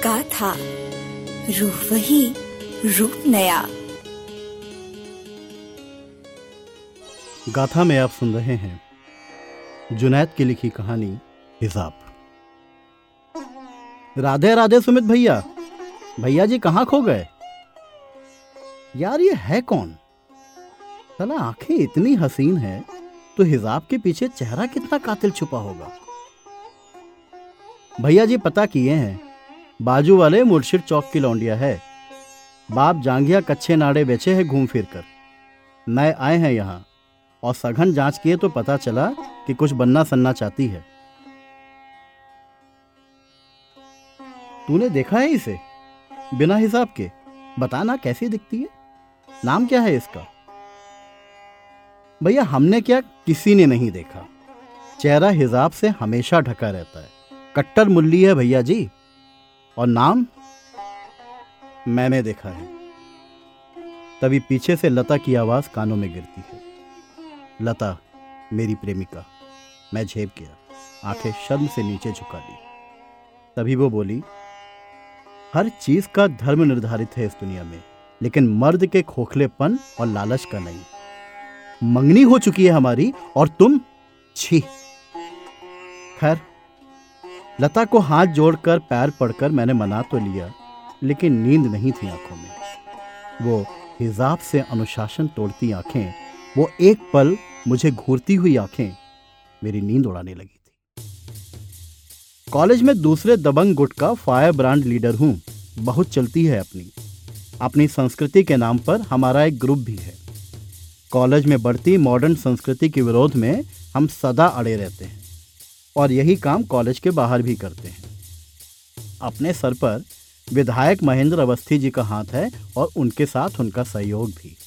गाथा, रूह वही, रूप नया। गाथा में आप सुन रहे हैं जुनैद की लिखी कहानी हिसाब। राधे राधे सुमित भैया। भैया जी कहाँ खो गए? यार ये है कौन? साला आंखें इतनी हसीन है तो हिजाब के पीछे चेहरा कितना कातिल छुपा होगा। भैया जी पता किए हैं, बाजू वाले मुर्शिद चौक की लौंडिया है। बाप जांघिया कच्चे नाड़े बेचे हैं घूम फिर कर। नए आए हैं यहाँ और सघन जांच किए तो पता चला कि कुछ बनना सन्ना चाहती है। तूने देखा है इसे बिना हिसाब के? बताना कैसी दिखती है? नाम क्या है इसका? भैया हमने क्या, किसी ने नहीं देखा। चेहरा हिजाब से हमेशा ढका रहता है। कट्टर मुल्ली है भैया जी। और नाम मैंने देखा है। तभी पीछे से लता की आवाज कानों में गिरती है। लता मेरी प्रेमिका। मैं झेप गया, आंखें शर्म से नीचे झुका ली। तभी वो बोली, हर चीज का धर्म निर्धारित है इस दुनिया में, लेकिन मर्द के खोखलेपन और लालच का नहीं। मंगनी हो चुकी है हमारी और तुम छी। खैर, लता को हाथ जोड़कर पैर पड़कर मैंने मना तो लिया, लेकिन नींद नहीं थी आंखों में। वो हिजाब से अनुशासन तोड़ती आंखें, वो एक पल मुझे घूरती हुई आंखें मेरी नींद उड़ाने लगी थी। कॉलेज में दूसरे दबंग गुट का फायर ब्रांड लीडर हूं। बहुत चलती है अपनी संस्कृति के नाम पर हमारा एक ग्रुप भी है। कॉलेज में बढ़ती मॉडर्न संस्कृति के विरोध में हम सदा अड़े रहते हैं और यही काम कॉलेज के बाहर भी करते हैं। अपने सर पर विधायक महेंद्र अवस्थी जी का हाथ है और उनके साथ उनका सहयोग भी।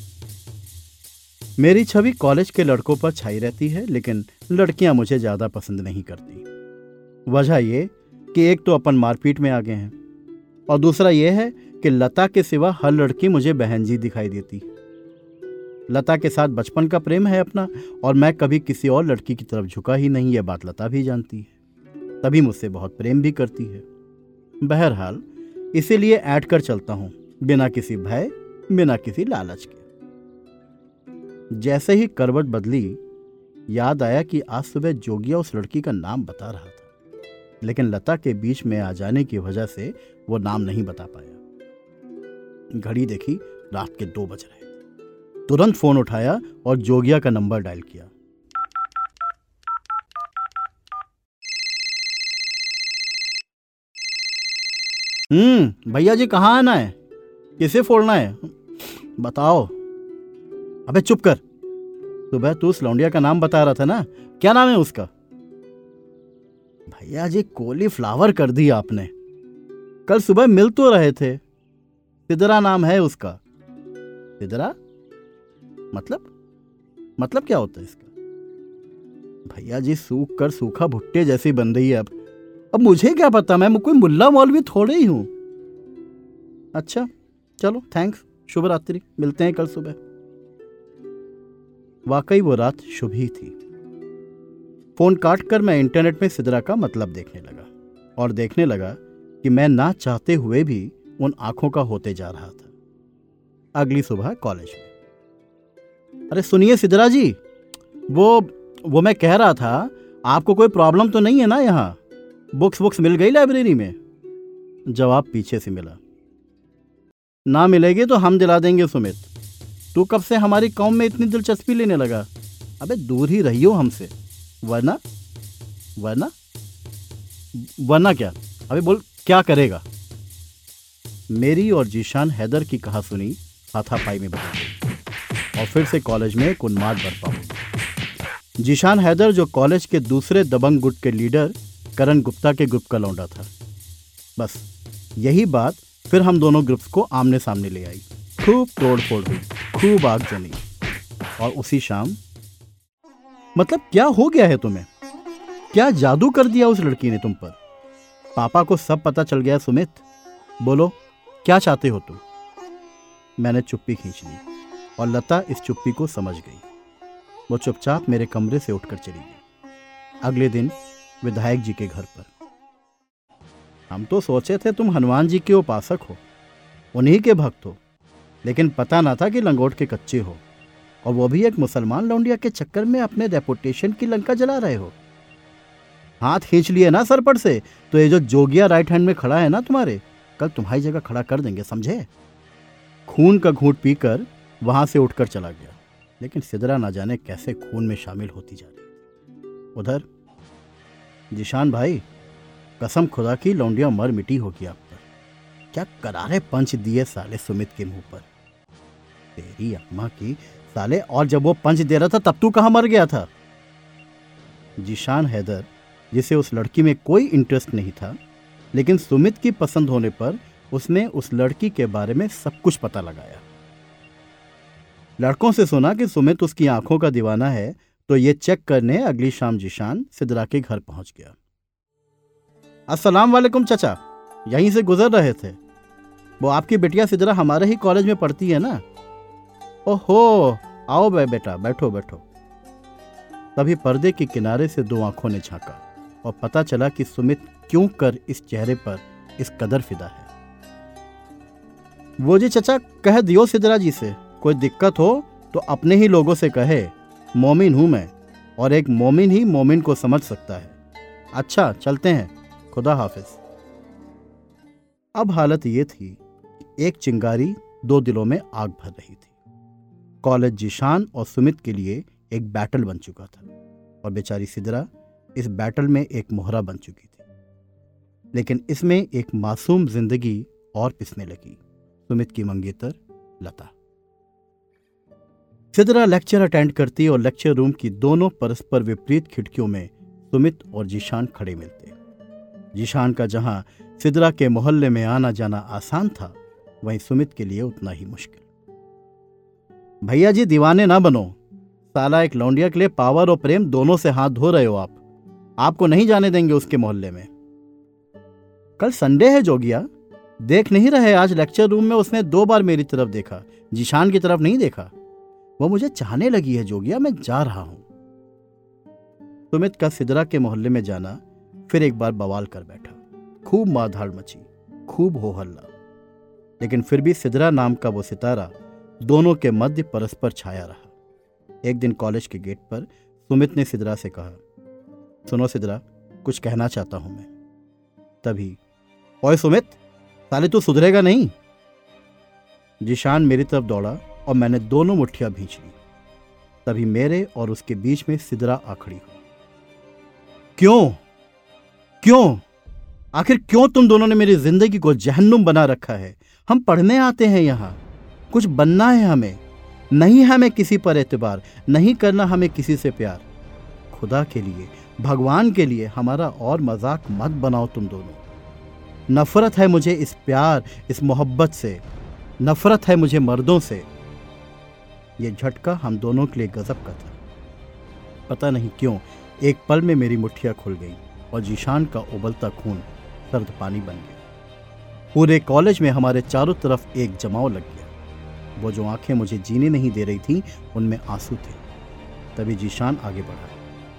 मेरी छवि कॉलेज के लड़कों पर छाई रहती है, लेकिन लड़कियां मुझे ज्यादा पसंद नहीं करती। वजह यह कि एक तो अपन मारपीट में आ गए हैं और दूसरा यह है कि लता के सिवा हर लड़की मुझे बहन जी दिखाई देती। लता के साथ बचपन का प्रेम है अपना और मैं कभी किसी और लड़की की तरफ झुका ही नहीं, यह बात लता भी जानती है। तभी मुझसे बहुत प्रेम भी करती है। बहरहाल इसीलिए ऐड कर चलता हूं, बिना किसी भय, बिना किसी लालच के। जैसे ही करवट बदली, याद आया कि आज सुबह जोगिया उस लड़की का नाम बता रहा था, लेकिन लता के बीच में आ जाने की वजह से वो नाम नहीं बता पाया। घड़ी देखी, रात के 2 बज रहे थे। तुरंत फोन उठाया और जोगिया का नंबर डायल किया। भैया जी कहाँ आना है? किसे फोड़ना है? बताओ। अबे चुप कर। सुबह तू उस लौंडिया का नाम बता रहा था ना, क्या नाम है उसका? भैया जी कॉलीफ्लावर कर दी आपने। कल सुबह मिल तो रहे थे। सिदरा नाम है उसका। सिदरा? मतलब क्या होता है इसका? भैया जी सूख कर सूखा भुट्टे जैसी बन रही है अब मुझे क्या पता, मैं कोई मुल्ला मौलवी थोड़े ही हूं। अच्छा चलो, थैंक्स, शुभ रात्रि, मिलते हैं कल सुबह। वाकई वो रात शुभ ही थी। फोन काट कर मैं इंटरनेट में सिदरा का मतलब देखने लगा और देखने लगा कि मैं ना चाहते हुए भी उन आंखों का होते जा रहा था। अगली सुबह कॉलेज में, अरे सुनिए सिदरा जी, वो मैं कह रहा था, आपको कोई प्रॉब्लम तो नहीं है ना? यहाँ बुक्स मिल गई लाइब्रेरी में? जवाब पीछे से मिला, ना मिलेगी तो हम दिला देंगे सुमित। तू कब से हमारी कौम में इतनी दिलचस्पी लेने लगा? अबे दूर ही रहियो हमसे, वरना क्या? अबे बोल, क्या करेगा? मेरी और जीशान हैदर की कहा सुनी हाथापाई में बदल गई और फिर से कॉलेज में एक उन्माद बरपा हुआ। जीशान हैदर जो कॉलेज के दूसरे दबंग गुट के लीडर करण गुप्ता के ग्रुप का लौंडा था। बस यही बात फिर हम दोनों ग्रुप्स को आमने सामने ले आई। खूब तोड़फोड़ हुई, खूब आग जमी और उसी शाम, मतलब क्या हो गया है तुम्हें? क्या जादू कर दिया उस लड़की ने तुम पर? पापा को सब पता चल गया सुमित। बोलो क्या चाहते हो तुम? मैंने चुप्पी खींच ली और लता इस चुप्पी को समझ गई। वो चुपचाप मेरे कमरे से उठकर चली गई। अगले दिन विधायक जी के घर पर हम तो सोचे थे तुम हनुमान जी के उपासक हो, उन्हीं के भक्त हो, लेकिन पता ना था कि लंगोट के कच्चे हो, और वो भी एक मुसलमान लौंडिया के चक्कर में अपने रेपुटेशन की लंका जला रहे हो। हाथ खींच लिए ना सर पर से, तो ये जो जोगिया राइट हैंड में खड़ा है ना तुम्हारे, कल तुम्हारी जगह खड़ा कर देंगे, समझे। खून का घूंट पीकर वहां से उठकर चला गया, लेकिन सिदरा ना जाने कैसे खून में शामिल होती जा रही। उधर जिशान भाई, कसम खुदा की लौंडिया मर मिटी होगी आप पर। क्या करारे पंच दिए साले सुमित के मुंह पर, तेरी अम्मा की साले। और जब वो पंच दे रहा था तब तू कहां मर गया था। जिशान हैदर, जिसे उस लड़की में कोई इंटरेस्ट नहीं था, लेकिन सुमित की पसंद होने पर उसने उस लड़की के बारे में सब कुछ पता लगाया। लड़कों से सुना कि सुमित उसकी आंखों का दीवाना है, तो ये चेक करने अगली शाम जिशान सिदरा के घर पहुंच गया। अस्सलाम वालेकुम चचा, यहीं से गुजर रहे थे। वो आपकी बेटिया सिदरा हमारे ही कॉलेज में पढ़ती है ना। ओहो, आओ बेटा, बैठो बैठो। तभी पर्दे के किनारे से दो आंखों ने झांका और पता चला कि सुमित क्यों कर इस चेहरे पर इस कदर फिदा है। वो जी चचा, कह दियो सिदरा जी से कोई दिक्कत हो तो अपने ही लोगों से कहे, मोमिन हूं मैं, और एक मोमिन ही मोमिन को समझ सकता है। अच्छा चलते हैं, खुदा हाफिज। अब हालत ये थी कि एक चिंगारी दो दिलों में आग भर रही थी। कॉलेज जिशान और सुमित के लिए एक बैटल बन चुका था, और बेचारी सिदरा इस बैटल में एक मोहरा बन चुकी थी। लेकिन इसमें एक मासूम जिंदगी और पिसने लगी, सुमित की मंगेतर लता। सिदरा लेक्चर अटेंड करती और लेक्चर रूम की दोनों परस्पर विपरीत खिड़कियों में सुमित और जिशान खड़े मिलते। जिशान का जहां सिदरा के मोहल्ले में आना जाना आसान था, वहीं सुमित के लिए उतना ही मुश्किल। भैया जी दीवाने ना बनो, साला एक लौंडिया के लिए पावर और प्रेम दोनों से हाथ धो रहे हो आप। आपको नहीं जाने देंगे उसके मोहल्ले में। कल संडे है जोगिया, देख नहीं रहे आज लेक्चर रूम में उसने 2 बार मेरी तरफ देखा, जिशान की तरफ नहीं देखा। वो मुझे चाहने लगी है जोगिया, मैं जा रहा हूं। सुमित का सिदरा के मोहल्ले में जाना फिर एक बार बवाल कर बैठा। खूब मारधाड़ मची, खूब हो हल्ला, लेकिन फिर भी सिदरा नाम का वो सितारा दोनों के मध्य परस्पर छाया रहा। एक दिन कॉलेज के गेट पर सुमित ने सिदरा से कहा, सुनो सिदरा, कुछ कहना चाहता हूं मैं। तभी, ओए सुमित, साले तू सुधरेगा नहीं। जिशान मेरी तरफ दौड़ा और मैंने दोनों मुट्ठियां भींच ली। तभी मेरे और उसके बीच में सिदरा आ खड़ी हुई। क्यों क्यों आखिर क्यों तुम दोनों ने मेरी जिंदगी को जहन्नुम बना रखा है। हम पढ़ने आते हैं यहाँ, कुछ बनना है हमें, नहीं हमें किसी पर एतबार, नहीं करना हमें किसी से प्यार। खुदा के लिए, भगवान के लिए हमारा और मजाक मत बनाओ तुम दोनों। नफरत है मुझे इस प्यार, इस मोहब्बत से, नफरत है मुझे मर्दों से। ये झटका हम दोनों के लिए गजब का था। पता नहीं क्यों एक पल में मेरी मुट्ठियां खुल गईं और जिशान का उबलता खून सर्द पानी बन गया। पूरे कॉलेज में हमारे चारों तरफ एक जमाव लग गया। वो जो आंखें मुझे जीने नहीं दे रही थीं, उनमें आंसू थे। तभी जिशान आगे बढ़ा,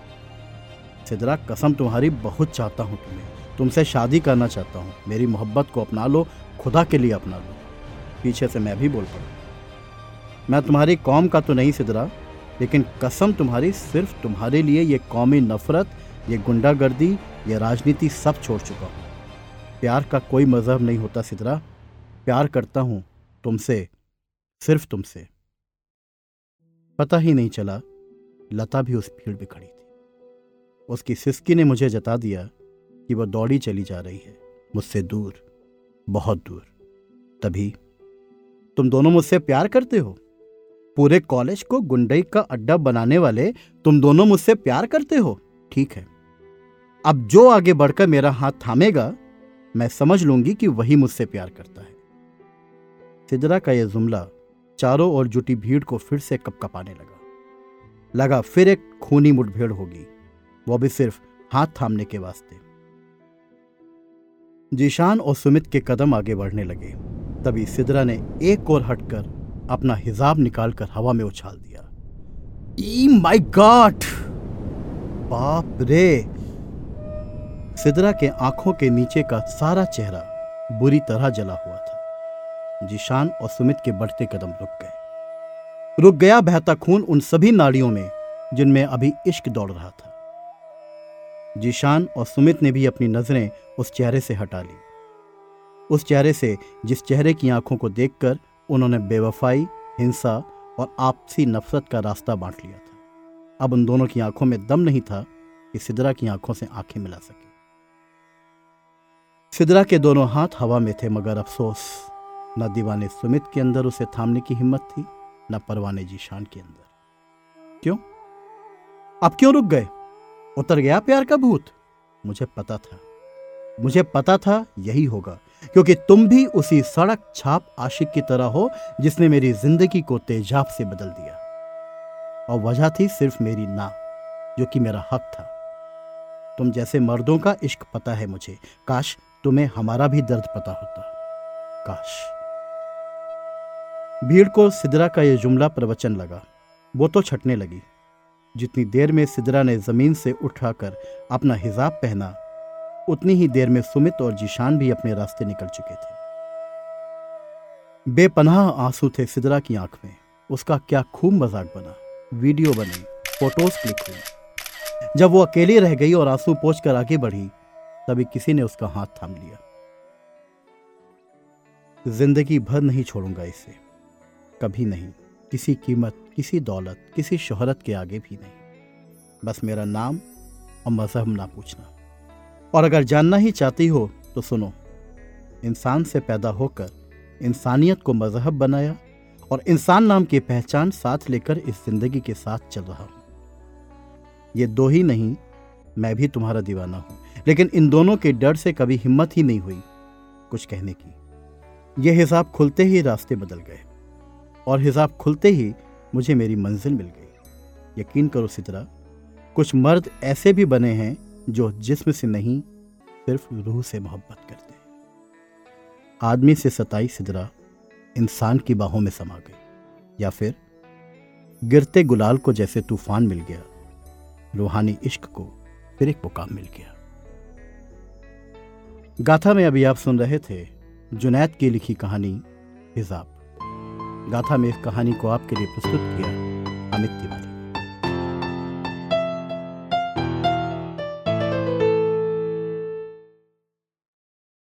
सिदरा कसम तुम्हारी, बहुत चाहता हूं तुम्हें, तुमसे शादी करना चाहता हूं। मेरी मोहब्बत को अपना लो, खुदा के लिए अपना लो। पीछे से मैं भी बोल पड़ा, मैं तुम्हारी कौम का तो नहीं सिदरा, लेकिन कसम तुम्हारी, सिर्फ तुम्हारे लिए ये कौमी नफरत, ये गुंडागर्दी, ये राजनीति सब छोड़ चुका हूँ। प्यार का कोई मजहब नहीं होता सिदरा, प्यार करता हूँ तुमसे, सिर्फ तुमसे। पता ही नहीं चला लता भी उस भीड़ में खड़ी थी। उसकी सिसकी ने मुझे जता दिया कि वह दौड़ी चली जा रही है, मुझसे दूर, बहुत दूर। तभी, तुम दोनों मुझसे प्यार करते हो? पूरे कॉलेज को गुंडई का अड्डा बनाने वाले तुम दोनों मुझसे प्यार करते हो? ठीक है, अब जो आगे बढ़कर मेरा हाथ थामेगा, मैं समझ लूंगी कि वही मुझसे प्यार करता है। सिदरा का यह जुमला चारों ओर जुटी भीड़ को फिर से कपकपाने लगा फिर एक खूनी मुठभेड़ होगी, वो भी सिर्फ हाथ थामने के वास्ते। जिशान और सुमित के कदम आगे बढ़ने लगे। तभी सिदरा ने एक और हटकर अपना हिजाब निकालकर हवा में उछाल दिया। ई माय गॉड, बाप रे! सिदरा के आंखों के नीचे का सारा चेहरा बुरी तरह जला हुआ था। जीशान और सुमित के बढ़ते कदम रुक गया बहता खून उन सभी नाड़ियों में जिनमें अभी इश्क दौड़ रहा था। जीशान और सुमित ने भी अपनी नजरें उस चेहरे से हटा ली, उस चेहरे से जिस चेहरे की आंखों को देखकर उन्होंने बेवफाई, हिंसा और आपसी नफरत का रास्ता बांट लिया था। अब उन दोनों की आंखों में दम नहीं था कि सिदरा की आंखों से आंखें मिला सके। सिदरा के दोनों हाथ हवा में थे, मगर अफसोस न दीवाने सुमित के अंदर उसे थामने की हिम्मत थी, न परवाने जीशान के अंदर। क्यों? अब क्यों रुक गए? उतर गया प्यार का भूत? मुझे पता था यही होगा, क्योंकि तुम भी उसी सड़क छाप आशिक की तरह हो जिसने मेरी जिंदगी को तेजाब से बदल दिया। और वजह थी सिर्फ मेरी ना, जो कि मेरा हक था। तुम जैसे मर्दों का इश्क पता है मुझे, काश तुम्हें हमारा भी दर्द पता होता, काश। भीड़ को सिदरा का यह जुमला प्रवचन लगा। वो तो छटने लगी। जितनी देर में सिदरा ने जमीन से उठाकर अपना हिजाब पहना, उतनी ही देर में सुमित और जीशान भी अपने रास्ते निकल चुके थे। बेपनाह आंसू थे सिदरा की आंख में। उसका क्या खूब मजाक बना, वीडियो बनी, फोटोज क्लिक हुई। जब वो अकेली रह गई और आंसू पोंछकर आगे बढ़ी, तभी किसी ने उसका हाथ थाम लिया। जिंदगी भर नहीं छोड़ूंगा इसे, कभी नहीं, किसी कीमत, किसी दौलत, किसी शोहरत के आगे भी नहीं। बस मेरा नाम और मजहब ना पूछना। और अगर जानना ही चाहती हो तो सुनो, इंसान से पैदा होकर इंसानियत को मजहब बनाया और इंसान नाम की पहचान साथ लेकर इस जिंदगी के साथ चल रहा हूं। ये दो ही नहीं, मैं भी तुम्हारा दीवाना हूं, लेकिन इन दोनों के डर से कभी हिम्मत ही नहीं हुई कुछ कहने की। यह हिसाब खुलते ही रास्ते बदल गए, और हिसाब खुलते ही मुझे मेरी मंजिल मिल गई। यकीन करो सिदरा, कुछ मर्द ऐसे भी बने हैं जो जिस्म से नहीं, सिर्फ रूह से मोहब्बत करते हैं। आदमी से सताई सिदरा इंसान की बाहों में समा गई, या फिर गिरते गुलाल को जैसे तूफान मिल गया, रूहानी इश्क को फिर एक मुकाम मिल गया। गाथा में अभी आप सुन रहे थे जुनैद की लिखी कहानी हिजाब। गाथा में इस कहानी को आपके लिए प्रस्तुत किया अमित तिवारी।